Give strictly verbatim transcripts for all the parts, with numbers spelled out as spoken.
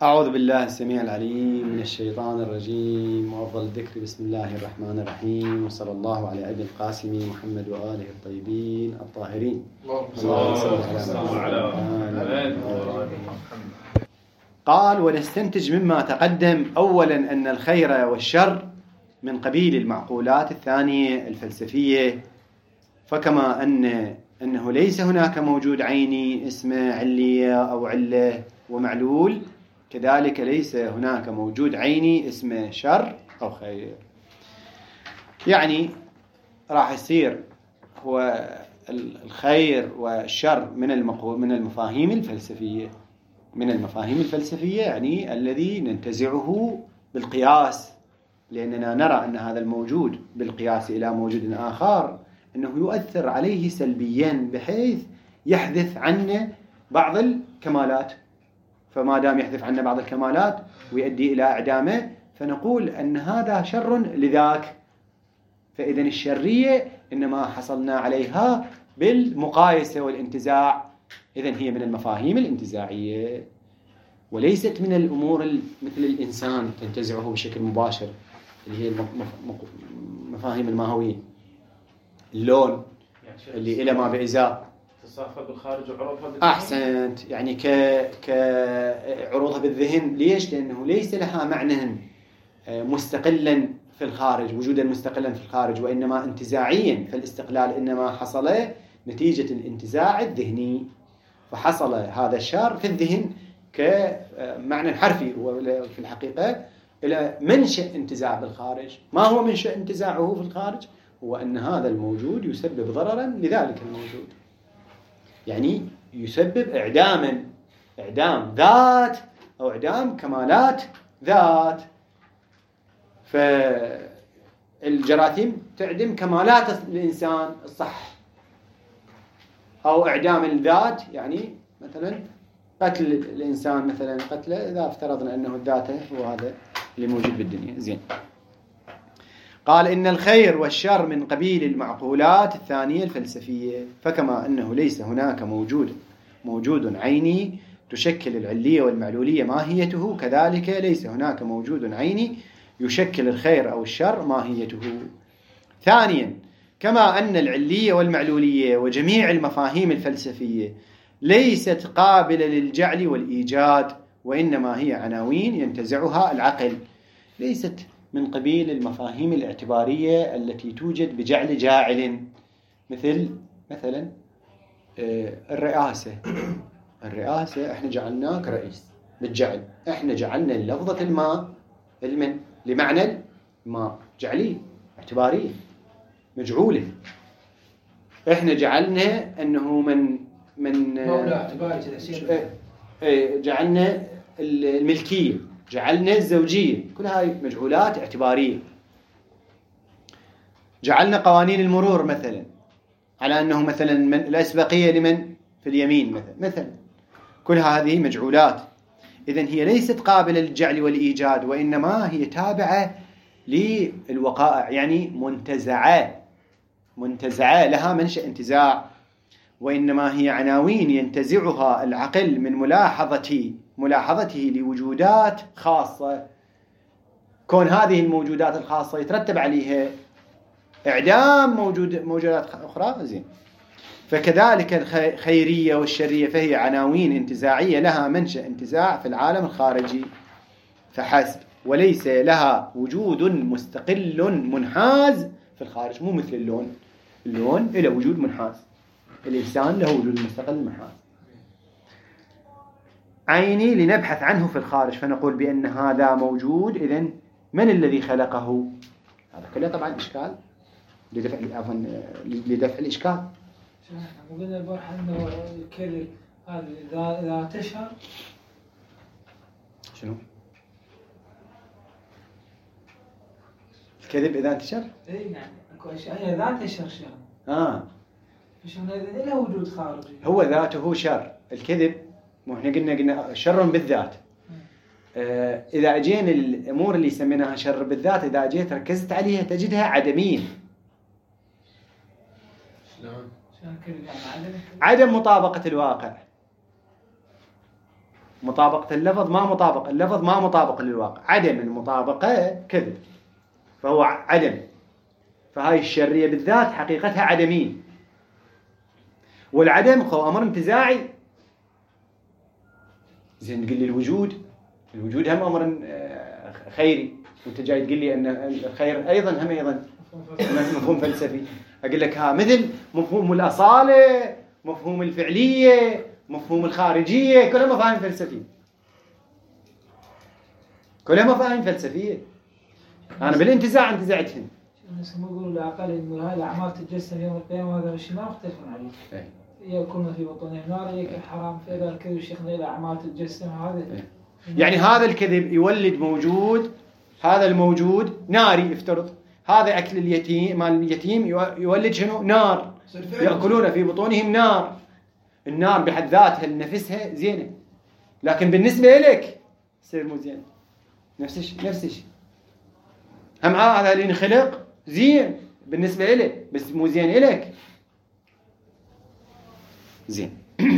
أعوذ بالله السميع العليم من الشيطان الرجيم، وأفضل الذكر بسم الله الرحمن الرحيم، وصلى الله على أبي القاسم محمد وآله الطيبين الطاهرين. اللهم صل على محمد. قال: ونستنتج مما تقدم أولا أن الخير والشر من قبيل المعقولات الثانية الفلسفية، فكما أن أنه ليس هناك موجود عيني اسمه علية أو علة ومعلول، كذلك ليس هناك موجود عيني اسمه شر أو خير. يعني راح يصير هو الخير والشر من من المفاهيم الفلسفية من المفاهيم الفلسفية يعني الذي ننتزعه بالقياس، لأننا نرى أن هذا الموجود بالقياس إلى موجود آخر أنه يؤثر عليه سلبيا بحيث يحدث عنه بعض الكمالات، فما دام يحذف عنا بعض الكمالات ويؤدي إلى إعدامه فنقول أن هذا شر لذاك. فإذا الشرية إنما حصلنا عليها بالمقايسة والانتزاع، إذن هي من المفاهيم الانتزاعية وليست من الأمور مثل الإنسان تنتزعه بشكل مباشر اللي هي المفاهيم الماهوية. اللون اللي إلى ما بإزاء تصافى بالخارج وعروضها بالذهن. أحسنت، يعني ك كعروضها بالذهن. ليش؟ لأنه ليس لها معنى مستقلا في الخارج، وجودا مستقلا في الخارج، وإنما انتزاعيا. فالاستقلال إنما حصل نتيجة الانتزاع الذهني، فحصل هذا الشر في الذهن كمعنى حرفي وفي الحقيقة إلى منشأ انتزاع بالخارج. ما هو منشأ انتزاعه في الخارج؟ هو أن هذا الموجود يسبب ضررا لذلك الموجود، يعني يسبب إعداما إعدام ذات أو إعدام كمالات ذات. فالجراثيم تعدم كمالات الإنسان الصح، أو إعدام الذات، يعني مثلا قتل الإنسان مثلا قتله إذا افترضنا أنه ذاته هو هذا اللي موجود بالدنيا. زين. قال: إن الخير والشر من قبيل المعقولات الثانية الفلسفية، فكما أنه ليس هناك موجود موجود عيني تشكل العلية والمعلولية ماهيته، كذلك ليس هناك موجود عيني يشكل الخير أو الشر ماهيته. ثانيا، كما أن العلية والمعلولية وجميع المفاهيم الفلسفية ليست قابلة للجعل والإيجاد، وإنما هي عناوين ينتزعها العقل، ليست من قبيل المفاهيم الاعتبارية التي توجد بجعل جاعل، مثل مثلا الرئاسة. الرئاسة احنا جعلناك رئيس بالجعل، احنا جعلنا لفظة الماء المن لمعنى الماء جعلي اعتباري مجعولة. احنا جعلنا انه من من مولى اعتباري، جعلنا الملكية، جعلنا الزوجية، كل هاي مجعولات اعتبارية. جعلنا قوانين المرور مثلا على أنه مثلا من الأسبقية لمن في اليمين مثلا مثلا كل هذه مجعولات. إذن هي ليست قابلة للجعل والإيجاد، وإنما هي تابعة للوقائع، يعني منتزعة منتزعة لها منشأ انتزاع، وإنما هي عناوين ينتزعها العقل من ملاحظة ملاحظته لوجودات خاصة. كون هذه الموجودات الخاصة يترتب عليها إعدام موجود موجودات أخرى. زين. فكذلك الخيرية والشرية فهي عناوين انتزاعية لها منشأ انتزاع في العالم الخارجي فحسب، وليس لها وجود مستقل منحاز في الخارج. مو مثل اللون، اللون له وجود منحاز، الإنسان له وجود مستقل منحاز عيني لنبحث عنه في الخارج، فنقول بأن هذا موجود. إذن من الذي خلقه؟ هذا كله طبعا إشكال لدفع لدفع الإشكال. وقلنا البارحة أنه الكذب هذا إذا إذا تشهر شنو؟ الكذب إذا انتشر؟ إيه نعم، أكو أشياء ذات الشر شر. آه. فشون إذا له وجود خارجي. هو ذاته شر. الكذب مو إحنا قلنا قلنا شر بالذات. آه إذا أجينا الأمور اللي سميناها شر بالذات، إذا أجيت ركزت عليها تجدها عدمية. شلون كذب يعني عدم؟ عدم مطابقة الواقع. مطابقة اللفظ ما مطابق، اللفظ ما مطابق للواقع، عدم المطابقة كذب، فهو عدم. فهاي الشرية بالذات حقيقتها عدمية، والعدم هو أمر انتزاعي. زين تقول لي الوجود، الوجود هم أمر خيري، وانت جاي تقول لي أن الخير أيضا هم أيضا مفهوم فلسفي. أقول لك ها مثل مفهوم الأصالة، مفهوم الفعلية، مفهوم الخارجية، كلها مفاهيم فلسفية، كلها مفاهيم فلسفية. أنا بالانتزاع انتزعتهم. الناس يقولوا العقل إنه هاي الأعمال تتجسم يوم القيامة، هذا الشيء ما مختلفون عليه. إيه. يأكلون في بطونهم نار، يأكل حرام، فإذا الكذب شيخنا الأعمال تتجسم هذا. إيه. يعني هذا الكذب يولد موجود، هذا الموجود ناري افترض، هذا أكل اليتيم مال اليتيم يولد شنو؟ نار، يأكلون في بطونهم نار. النار بحد ذاتها لنفسها زينة، لكن بالنسبة لك تصير مو زينة. نفس الشيء نفس الشيء هم هذا اللي انخلق زين بالنسبة إلك، بس مو زين إلك. زين.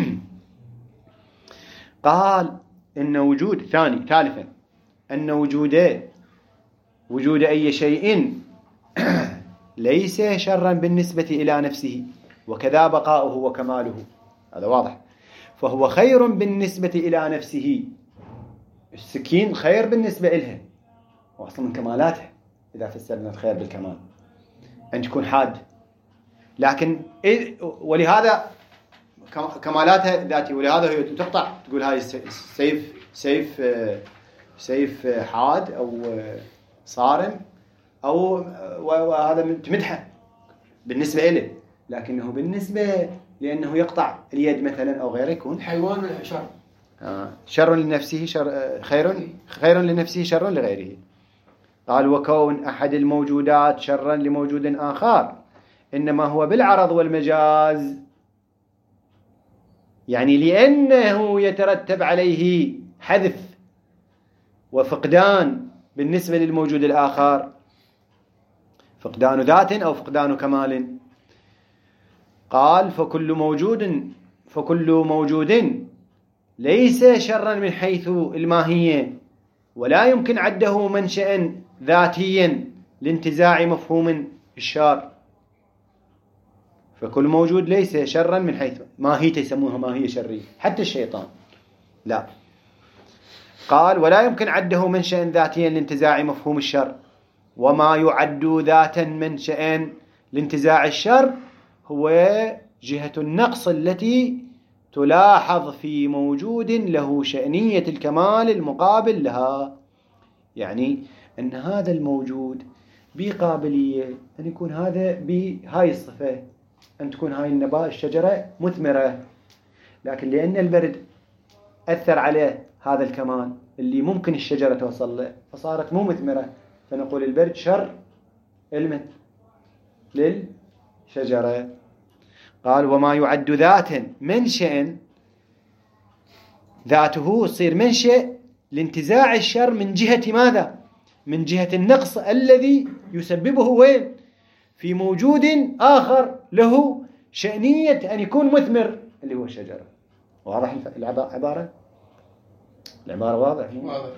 قال إن وجود ثاني ثالثا أن وجود وجود أي شيء ليس شرا بالنسبة إلى نفسه، وكذا بقاؤه وكماله، هذا واضح. فهو خير بالنسبة إلى نفسه، السكين خير بالنسبة إلها، وأصلا من كمالاتها إذا فسرنا الخير بالكمال أن تكون حاد، لكن ولهذا كمالاتها ذاتي، ولهذا هي تقطع، تقول هاي سيف سيف سيف حاد أو صارم أو وهذا تمدحه بالنسبة إليه، لكنه بالنسبة لأنه يقطع اليد مثلا أو غيره يكون حيوان شر. آه. شر لنفسه شر خير خير لنفسه شر لغيره. قال وكون أحد الموجودات شرا لموجود آخر إنما هو بالعرض والمجاز، يعني لأنه يترتب عليه حذف وفقدان بالنسبة للموجود الآخر، فقدان ذات أو فقدان كمال. قال فكل موجود فكل موجود ليس شرا من حيث الماهية، ولا يمكن عده منشأ ذاتيا لانتزاع مفهوم الشر. فكل موجود ليس شرا من حيث ماهيته، يسموها ماهية شرية، حتى الشيطان لا. قال ولا يمكن عده منشأ ذاتيا لانتزاع مفهوم الشر، وما يعد ذاتا منشأ لانتزاع الشر هو جهة النقص التي تلاحظ في موجود له شأنية الكمال المقابل لها. يعني أن هذا الموجود بقابلية أن يكون هذا بهاي الصفة، أن تكون هاي النبات الشجرة مثمرة، لكن لأن البرد أثر عليه هذا الكمال اللي ممكن الشجرة توصل له فصارت مو مثمرة، فنقول البرد شر المن للشجرة. قال وما يعد ذاتا منشأ، ذاته يصير منشأ لانتزاع الشر من جهة ماذا؟ من جهة النقص الذي يسببه وين؟ في موجود آخر له شأنية أن يكون مثمر اللي هو الشجرة. واضح العبارة؟ العبارة واضح.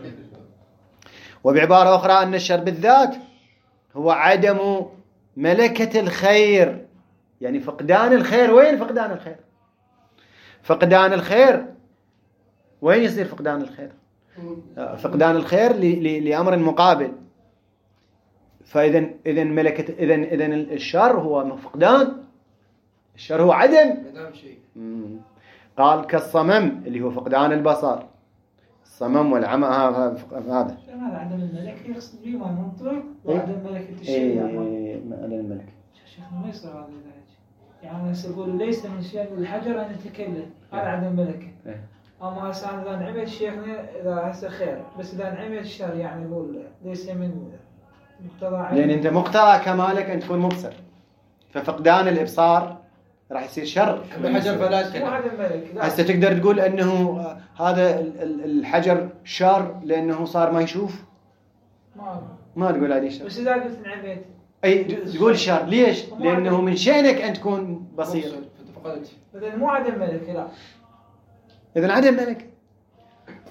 وبعبارة أخرى أن الشر بالذات هو عدم ملكة الخير، يعني فقدان الخير. وين فقدان الخير؟ فقدان الخير وين يصير فقدان الخير؟ فقدان الخير لأمر مقابل. فإذا إذا ملكة إذا إذا الشر هو فقدان، الشر هو عدم. قال كالصمم اللي هو فقدان البصر، الصمم والعمى هذا هذا عدم الملكة، يقصد به ما منطق وعدم ملكة الشيء. إيه عدم الملكة. شيخنا ما يصير هذا يعني يقول ليس من شأن الحجر أن يتكلم، هذا عدم ملكة. أما هسه إذا نعمل شيخنا إذا هسه خير، بس إذا نعمل الشر يعني يقول ليس من مقتضى، لأن أنت مقتضى كمالك أن تكون مبصر، ففقدان الإبصار راح يصير شر. الحجر فلا هسه تقدر تقول أنه هذا الحجر شر لأنه صار ما يشوف؟ ما ما تقول هذه شر. بس إذا قلت نعمل أي تقول شر، ليش؟ لأنه من شأنك أن تكون بصير. إذا مو عدم ملك، لا. إذا عدم ملك.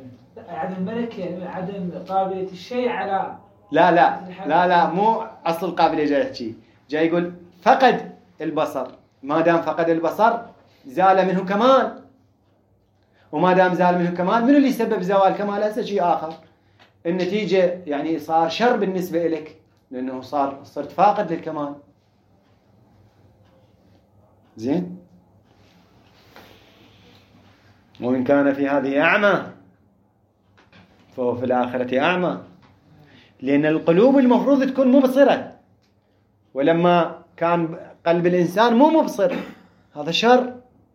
عدم ملكة، عدم قابلية الشيء على لا لا لا لا مو أصل القابلية جاي يحكي، جاي يقول فقد البصر، ما دام فقد البصر زال منه كمال، وما دام زال منه كمال منو اللي يسبب زوال كمال؟ هسه شيء آخر، النتيجة يعني صار شر بالنسبة إليك لأنه صار صرت فاقد للكمال. زين. وإن كان في هذه أعمى فهو في الآخرة أعمى، لأن القلوب المفروض تكون مبصرة، ولما كان قلب الإنسان مو مبصر هذا شر.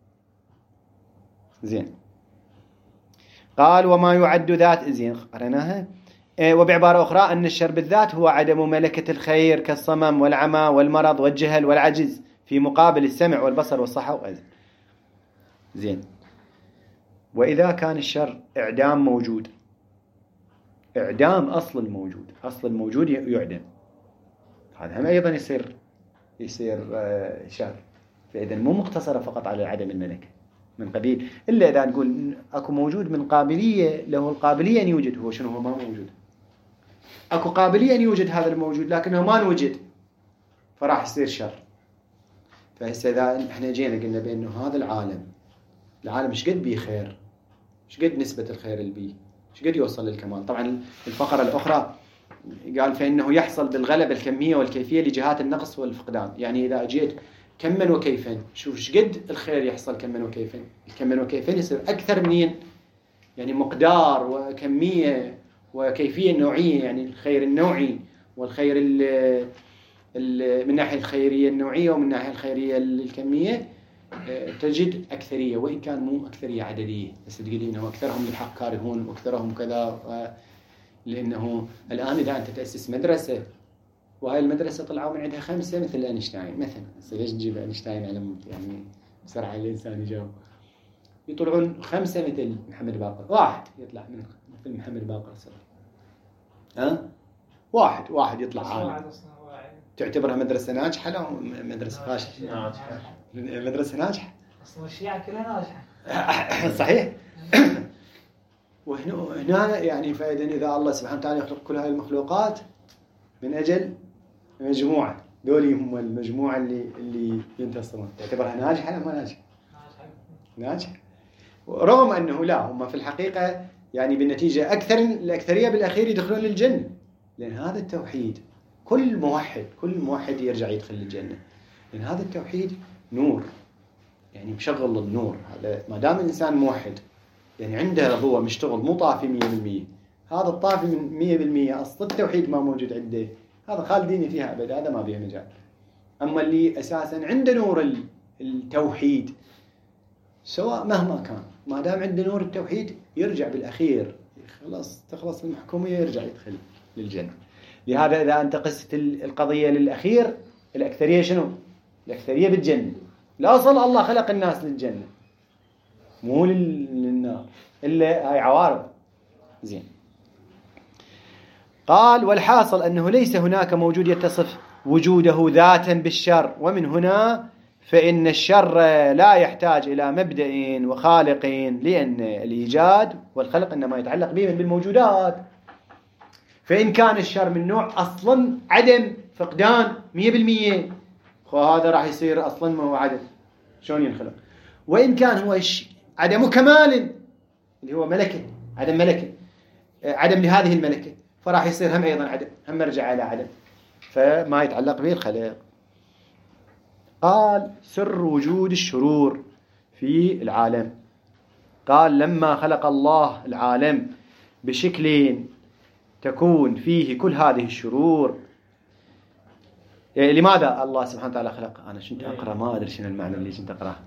زين. قال وما يعد ذات، زين قرأناها. وبعبارة أخرى أن الشر بالذات هو عدم ملكة الخير كالصمم والعمى والمرض والجهل والعجز في مقابل السمع والبصر والصحة وغيره. زين. وإذا كان الشر إعدام موجود، إعدام أصل الموجود، أصل الموجود يعدم، هذا هم أيضا يصير يصير شر. فإذا مو مقتصرة فقط على عدم الملكة من قبيل، إلا إذا نقول أكو موجود من قابلية له القابلية أن يوجد، هو شنو هو ما موجود، أكو قابلية أن يوجد هذا الموجود لكنه ما نوجد، فراح يصير شر. فهسه إذا إحنا جينا قلنا بأنه هذا العالم العالم إيش قد بيه خير، إيش قد نسبة الخير اللي بيه، إيش قد يوصل للكمال. طبعا الفقرة الأخرى قال فإنه يحصل بالغلبة الكمية والكيفية لجهات النقص والفقدان، يعني إذا جيت كما وكيفا، شوف إيش قد الخير يحصل كما وكيفا، الكما وكيفا يصير أكثر منين، يعني مقدار وكمية وكيفية نوعية، يعني الخير النوعي والخير ال ال من ناحية الخيرية النوعية ومن ناحية الخيرية الكمية تجد أكثرية، وإن كان مو أكثرية عددية، بس تقولي إنه أكثرهم للحق كارهون وأكثرهم كذا. لأنه الآن إذا أنت تأسس مدرسة وهاي المدرسة طلعوا من عندها خمسة مثل أينشتاين مثلا، ليش نجيب أينشتاين على يعني بسرعة الإنسان يجاوب، يطلعون خمسة مثل محمد باقر، واحد يطلع من مثل محمد باقر صراحة. ها واحد واحد يطلع عالم، تعتبرها مدرسة ناجحة لا مدرسة فاشلة؟ ناجحة. مدرسة ناجحة. أصلا الشيعة كلها ناجحة. صحيح. وهنا يعني فإذا إذا الله سبحانه وتعالى يخلق كل هاي المخلوقات من أجل مجموعة، دولي هم المجموعة اللي اللي ينتصرون، تعتبرها ناجحة ولا ما ناجحة؟ ناجحة. رغم أنه لا، هم في الحقيقة يعني بالنتيجة أكثر الأكثرية بالأخير يدخلون للجنة، لأن هذا التوحيد كل موحد كل موحد يرجع يدخل للجنة، لأن هذا التوحيد نور، يعني مشغل النور. هذا ما دام الإنسان موحد يعني عنده هو مشتغل مو طافي مية بالمية، هذا الطافي من مية بالمية أصل التوحيد ما موجود عنده، هذا خالدين فيها أبدا، هذا ما بيه مجال. أما اللي أساسا عنده نور التوحيد سواء مهما كان، ما دام عنده نور التوحيد يرجع بالأخير خلاص تخلص المحكومية يرجع يدخل للجنة. لهذا إذا أنت قست القضية للأخير، الأكثرية شنو؟ الأكثرية بالجنة. الأصل الله خلق الناس للجنة مو للنار، إلا هاي عوارض. زين. قال والحاصل أنه ليس هناك موجود يتصف وجوده ذاتا بالشر، ومن هنا فإن الشر لا يحتاج إلى مبدأ وخالق، لأن الإيجاد والخلق إنما يتعلق به بالموجودات. فإن كان الشر من نوع أصلا عدم فقدان مية بالمية، فهذا راح يصير أصلا ما هو عدم، شلون ينخلق؟ وإن كان هو عدم كمال اللي هو ملكة، عدم ملكة، عدم لهذه الملكة، فراح يصير هم أيضا عدم، هم مرجع على عدم، فما يتعلق به الخلق. قال سر وجود الشرور في العالم. قال لما خلق الله العالم بشكل تكون فيه كل هذه الشرور. لماذا الله سبحانه وتعالى خلق؟ أنا شنت أقرأ ما أدري شنو المعنى اللي شنت أقرأه.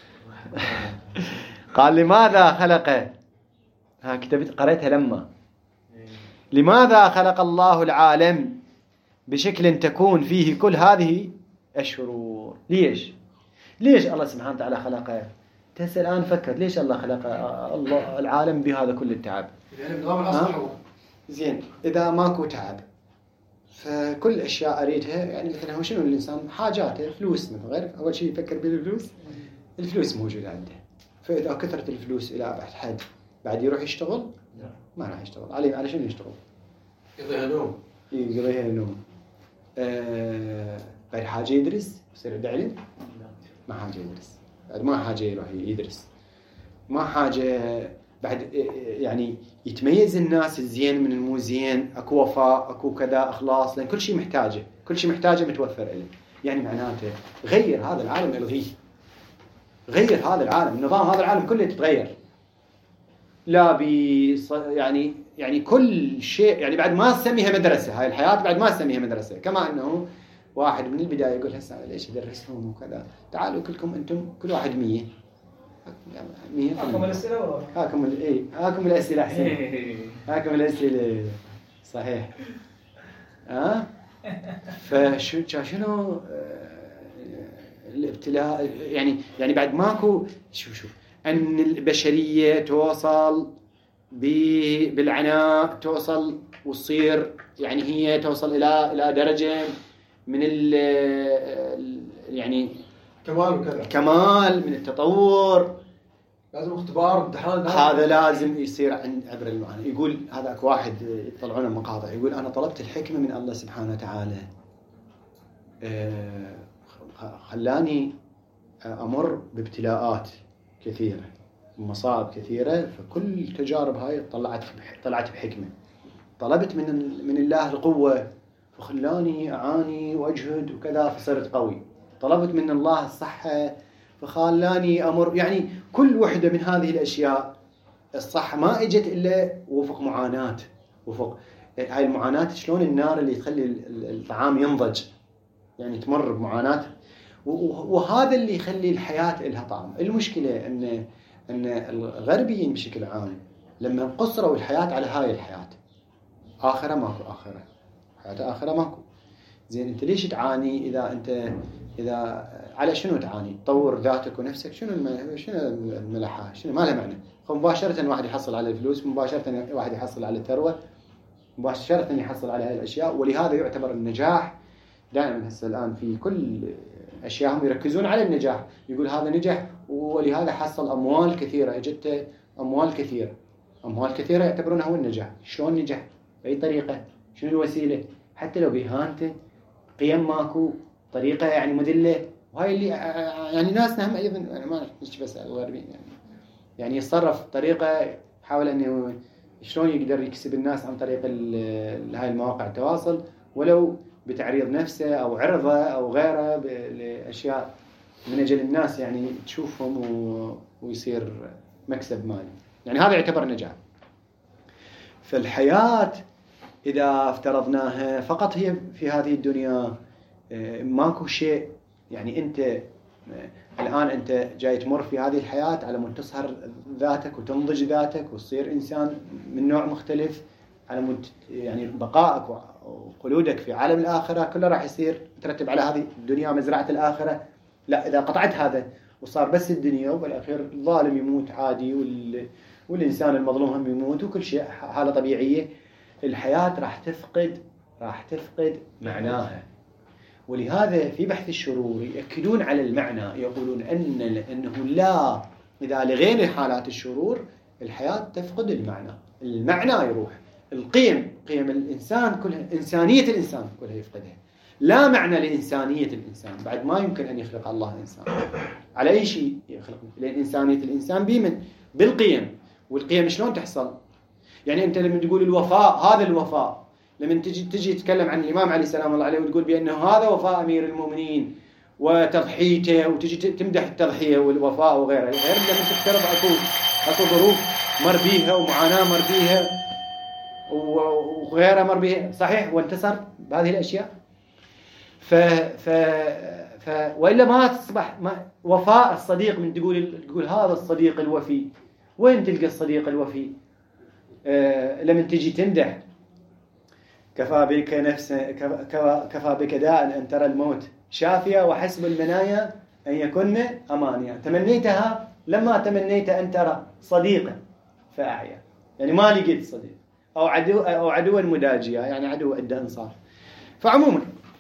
قال لماذا خلق، ها كتبت قرأتها لما لماذا خلق الله العالم بشكل تكون فيه كل هذه الشرور؟ ليش ليش الله سبحانه وتعالى خلقه؟ تسأل الآن فكر ليش الله خلق الله العالم بهذا كل التعب؟ يعني نظام الأصل هو زين. إذا ماكو تعب فكل أشياء أريدها، يعني مثلا هو شنو الإنسان حاجاته فلوس مثلا، غير أول شيء يفكر بالفلوس، الفلوس موجودة عنده، فإذا كثرت الفلوس إلى أبعد حد بعد يروح يشتغل ما راح يشتغل. عليه على شنو يشتغل؟ يقضيها نوم. يقضيها نوم. آه غير حاجة يدرس يصير عنده علم؟ ما حاجة يدرس. بعد ما حاجة يروح يدرس. ما حاجة بعد يعني يتميز الناس الزين من المو زين، اكو وفاء، اكو كذا اخلاص، لان كل شيء محتاجه، كل شيء محتاجه متوفر له. يعني معناته غير هذا العالم الغيه. غير هذا العالم، نظام هذا العالم كله يتغير. لا بي يعني يعني كل شيء، يعني بعد ما نسميها مدرسه، هاي الحياه بعد ما نسميها مدرسه. كما انه واحد من البدايه يقول هسه ليش ادرسهم وكذا، تعالوا كلكم انتم كل واحد مية مية. هاكم الاسئله هاكم الايه هاكم الاسئله احسن. هاكم الاسئله صحيح. ها فشو شنو الابتلاء يعني يعني بعد ماكو شو شو ان البشريه توصل بالعناء، توصل وتصير يعني هي توصل الى الى درجه من ال يعني كمال وكذا، كمال من التطور. لازم اختبار امتحان، هذا لازم يصير عند عبر المعاناة. يقول هذا اكو واحد يطلعونه مقاطع يقول انا طلبت الحكمه من الله سبحانه وتعالى، خلاني امر بابتلاءات كثيره ومصائب كثيره، فكل التجارب هاي طلعت طلعت بحكمه. طلبت من من الله القوه فخلاني اعاني واجهد وكذا فصرت قوي. طلبت من الله الصحه فخلاني امر، يعني كل وحده من هذه الاشياء. الصحه ما اجت الا وفق معاناه، وفق هاي المعاناه. شلون النار اللي تخلي الطعام ينضج، يعني تمر بمعاناه، وهذا اللي يخلي الحياه لها طعم. المشكله ان ان الغربيين بشكل عام لما قصروا الحياه على هاي الحياه، اخره ماكو، اخره حياه اخره ماكو. زين انت ليش تعاني اذا انت اذا على شنو تعاني؟ تطور ذاتك ونفسك. شنو الم... شنو الملحه؟ شنو ما لها معنى. مباشره واحد يحصل على الفلوس، مباشره واحد يحصل على الثروه، مباشره يحصل على هاي الاشياء. ولهذا يعتبر النجاح دائما هسه الان في كل اشياءهم يركزون على النجاح. يقول هذا نجح ولهذا حصل اموال كثيره، اجته اموال كثيره. اموال كثيره يعتبرونها هو النجاح. شلون نجح؟ باي طريقه؟ شنو الوسيله؟ حتى لو باهانته، قيم ماكو، طريقه يعني مذله. وهاي اللي يعني ناسنا هم ايضا، يعني ما مش بس الغربيين، يعني يعني يتصرف بطريقه يحاول انه شلون يقدر يكسب الناس عن طريق هاي المواقع التواصل، ولو بتعريض نفسه او عرضه او غيره لاشياء من اجل الناس يعني تشوفهم ويصير مكسب مالي. يعني هذا يعتبر نجاح. فالحياه اذا افترضناها فقط هي في هذه الدنيا، ماكو شيء. يعني انت الان انت جاي تمر في هذه الحياه على مود تصهر ذاتك وتنضج ذاتك وتصير انسان من نوع مختلف، على مود يعني بقائك وخلودك في عالم الاخره كله راح يصير مترتب على هذه الدنيا مزرعه الاخره. لا، اذا قطعت هذا وصار بس الدنيا، وبالاخير الظالم يموت عادي وال... والانسان المظلوم هم يموت وكل شيء حاله طبيعيه، الحياه راح تفقد راح تفقد معناها. ولهذا في بحث الشرور يأكدون على المعنى، يقولون أن أنه لا، إذا لغير حالات الشرور الحياة تفقد المعنى، المعنى يروح، القيم، قيم الإنسان كلها، إنسانية الإنسان كلها يفقدها. لا معنى لإنسانية الإنسان، بعد ما يمكن أن يخلق الله إنسان على أي شيء يخلق، لأن إنسانية الإنسان بمن؟ بالقيم. والقيم شلون تحصل؟ يعني أنت لما تقول الوفاء، هذا الوفاء لما تجي تجي تتكلم عن الإمام علي سلام الله عليه وتقول بأنه هذا وفاء أمير المؤمنين وتضحيته، وتجي تمدح التضحية والوفاء وغيرها، غير لما تفترض أكو أكو ظروف مر بيها ومعاناة مر بيها وغيرها مر بيها، صحيح، وانتصر بهذه الأشياء. ف ف ف وإلا ما تصبح ما وفاء الصديق. من تقول تقول هذا الصديق الوفي، وين تلقى الصديق الوفي؟ آه لما تجي تمدح كفى بك نفس كفى بك داء أن ترى الموت شافية وحسب المنايا أن يكن أمانيا. تمنيتها لما تمنيت أن ترى صديقا فأعيا، يعني ما لقيت صديق، أو عدو أو عدوا مداجيا، يعني عدو عدة أنصار. فعموما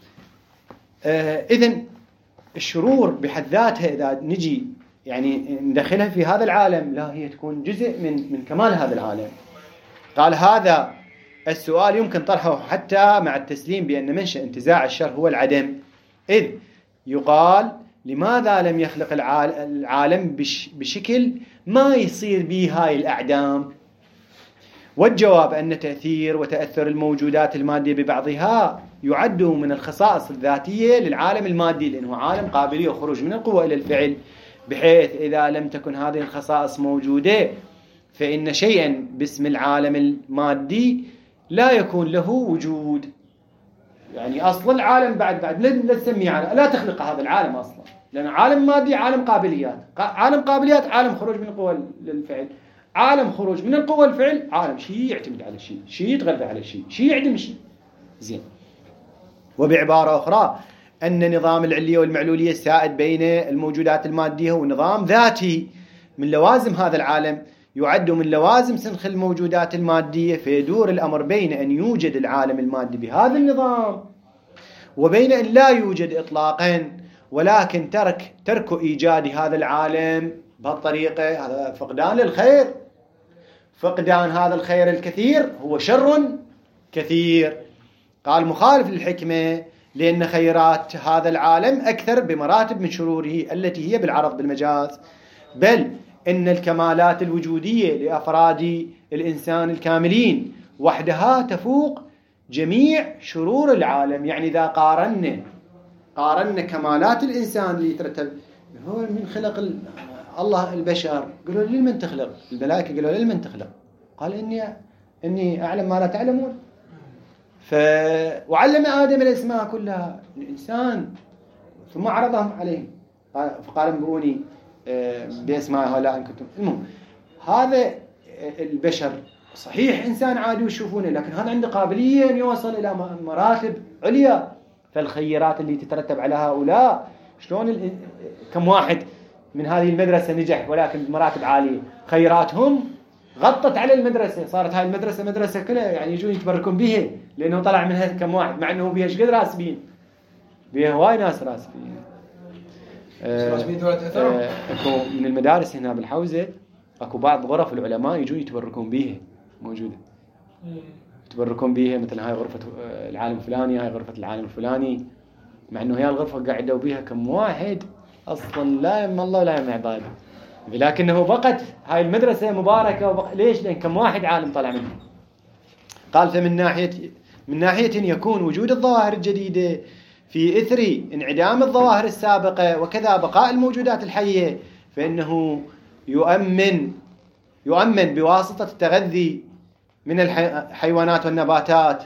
آه إذن الشرور بحد ذاتها إذا نجي يعني ندخلها في هذا العالم، لا، هي تكون جزء من من كمال هذا العالم. قال هذا السؤال يمكن طرحه حتى مع التسليم بأن منشأ انتزاع الشر هو العدم، إذ يقال لماذا لم يخلق العالم بشكل ما يصير به هاي الأعدام؟ والجواب أن تأثير وتأثر الموجودات المادية ببعضها يعد من الخصائص الذاتية للعالم المادي، لأنه عالم قابلية وخروج من القوة إلى الفعل، بحيث إذا لم تكن هذه الخصائص موجودة فإن شيئا باسم العالم المادي لا يكون له وجود. يعني أصل العالم بعد بعد لا تسميه عالم، لا تخلق هذا العالم أصلا، لأن عالم مادي عالم قابليات، عالم قابليات عالم خروج من القوة للفعل، عالم خروج من القوة للفعل عالم شيء يعتمد على شيء، شيء يتغذى على شيء، شيء يعدم شيء. زين. وبعبارة أخرى أن نظام العلية والمعلولية السائد بين الموجودات المادية هو نظام ذاتي من لوازم هذا العالم، يعد من لوازم سنخ الموجودات المادية، فيدور الأمر بين أن يوجد العالم المادي بهذا النظام وبين أن لا يوجد إطلاقا، ولكن ترك ترك إيجاد هذا العالم بهالطريقة هذا فقدان للخير، فقدان هذا الخير الكثير هو شر كثير. قال مخالف للحكمة لأن خيرات هذا العالم أكثر بمراتب من شروره التي هي بالعرض بالمجاز، بل إن الكمالات الوجودية لأفراد الإنسان الكاملين وحدها تفوق جميع شرور العالم. يعني إذا قارنا قارنا كمالات الإنسان اللي يترتب هو من خلق الله البشر، قالوا لي من تخلق؟ الملائكة قالوا لي من تخلق؟ قال إني إني أعلم ما لا تعلمون. ف وعلم آدم الأسماء كلها الإنسان ثم عرضهم عليه فقال انبئوني بأسماء هؤلاء إن كنتم. المهم هذا البشر صحيح إنسان عادي ويشوفونه، لكن هذا عنده قابلية أن يوصل إلى مراتب عليا. فالخيرات اللي تترتب على هؤلاء شلون ال... كم واحد من هذه المدرسة نجح ولكن بمراتب عالية، خيراتهم غطت على المدرسة، صارت هاي المدرسة مدرسة كلها يعني يجون يتبركون بها لأنه طلع منها كم واحد، مع أنه بيها شقد راسبين، بيها هواي ناس راسبين. آه آه اكو من المدارس هنا بالحوزة اكو بعض غرف العلماء يجون يتبركون بيها موجودة، يتبركون بيها مثل هاي غرفة العالم الفلاني، هاي غرفة العالم الفلاني، مع انه هي الغرفة قاعدوا بيها كم واحد اصلا لا يم الله ولا يم عباده، لكنه بقت هاي المدرسة مباركة وبق... ليش؟ لأن كم واحد عالم طلع منه. قال فمن ناحية من ناحية يكون وجود الظواهر الجديدة في إثر انعدام الظواهر السابقة وكذا بقاء الموجودات الحية، فإنه يؤمن يؤمن بواسطة التغذي من الحيوانات والنباتات.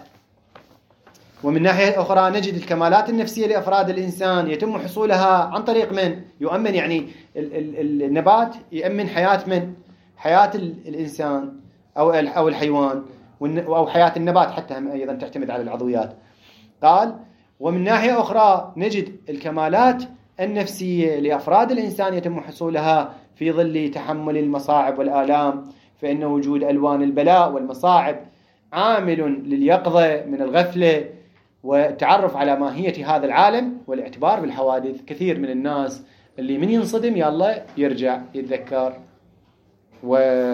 ومن ناحية أخرى نجد الكمالات النفسية لأفراد الإنسان يتم حصولها عن طريق من؟ يؤمن يعني النبات يؤمن حياة من؟ حياة الإنسان أو أو الحيوان، أو حياة النبات حتى أيضا تعتمد على العضويات. قال ومن ناحية أخرى نجد الكمالات النفسية لأفراد الإنسان يتم حصولها في ظل تحمل المصاعب والآلام، فإن وجود ألوان البلاء والمصاعب عامل لليقظة من الغفلة والتعرف على ماهية هذا العالم والاعتبار بالحوادث. كثير من الناس اللي من ينصدم يا الله يرجع يتذكر. و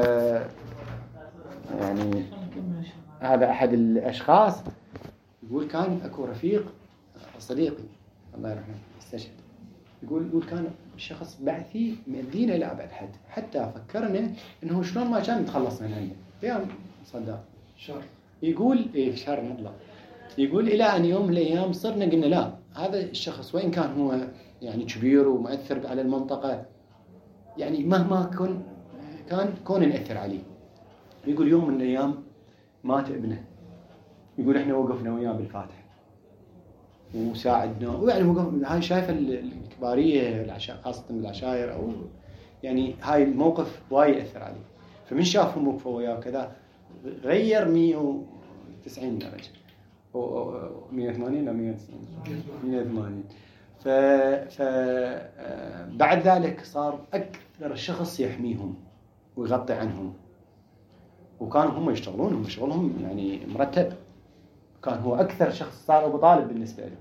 يعني هذا أحد الأشخاص يقول كان أكو رفيق صديقي الله يرحمه استشهد، يقول يقول كان شخص بعثي مدينة لا أبعد حد، حتى فكرنا إنه شلون ما كان يتخلص من عنده فيهم صدق شر. يقول إيه شر نطلع. يقول إلى أن يوم من الأيام صرنا قلنا لا هذا الشخص وإن كان هو يعني كبير ومؤثر على المنطقة، يعني مهما كان كان كون نأثر عليه. يقول يوم من الأيام مات ابنه، يقول إحنا وقفنا وياه بالفاتح وساعدنا، ويعني وقف هاي شايفة الكبارية العشاء خاصة بالعشائر أو يعني هاي الموقف وايد يأثر عليه. فمن شافهم وقفوا وياه وكذا غير مية وتسعين درجة أو مية وثمانين أو مية وتسعين مية وثمانين. ف ف بعد ذلك صار أكثر شخص يحميهم ويغطي عنهم، وكانوا هم يشتغلون هم شغلهم يعني مرتب، كان هو أكثر شخص صار أبو طالب بالنسبة له.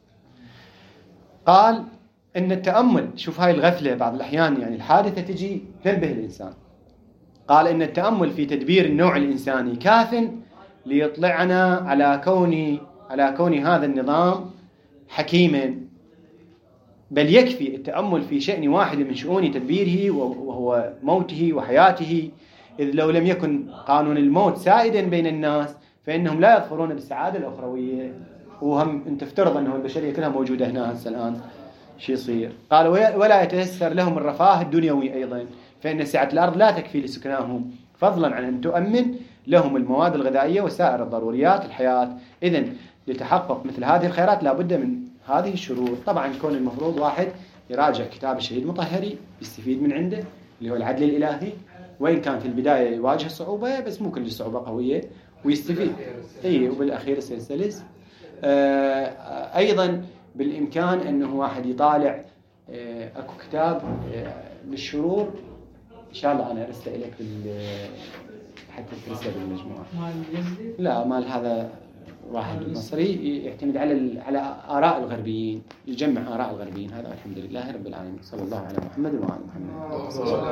قال إن التأمل، شوف هاي الغفلة بعض الأحيان يعني الحادثة تجي تنبه الإنسان، قال إن التأمل في تدبير النوع الإنساني كاف ليطلعنا على كون على كون هذا النظام حكيما، بل يكفي التأمل في شأن واحد من شؤون تدبيره وهو موته وحياته، إذ لو لم يكن قانون الموت سائدا بين الناس فإنهم لا يظفرون بالسعادة الأخروية. وهم أنت تفترض أنه البشرية كلها موجودة هنا هسه الآن، شو يصير؟ قال ولا يتيسر لهم الرفاه الدنيوي أيضا، فإن سعة الأرض لا تكفي لسكناهم، فضلا عن أن تؤمن لهم المواد الغذائية وسائر الضروريات الحياة. إذن لتحقق مثل هذه الخيرات لابد من هذه الشروط. طبعا كون المفروض واحد يراجع كتاب الشهيد المطهري يستفيد من عنده اللي هو العدل الإلهي، وإن كان في البداية يواجه صعوبة بس مو كل الصعوبة قوية ويستفيد. أي وبالأخير سلسلس. آه أيضا بالإمكان أنه واحد يطالع آه أكو كتاب آه للشرور، إن شاء الله أنا أرسل إليك حتى ترسل بالمجموعة. لا مال هذا واحد مصري يعتمد على على آراء الغربيين، يجمع آراء الغربيين. هذا الحمد لله رب العالمين. صلى الله على محمد وعلى محمد.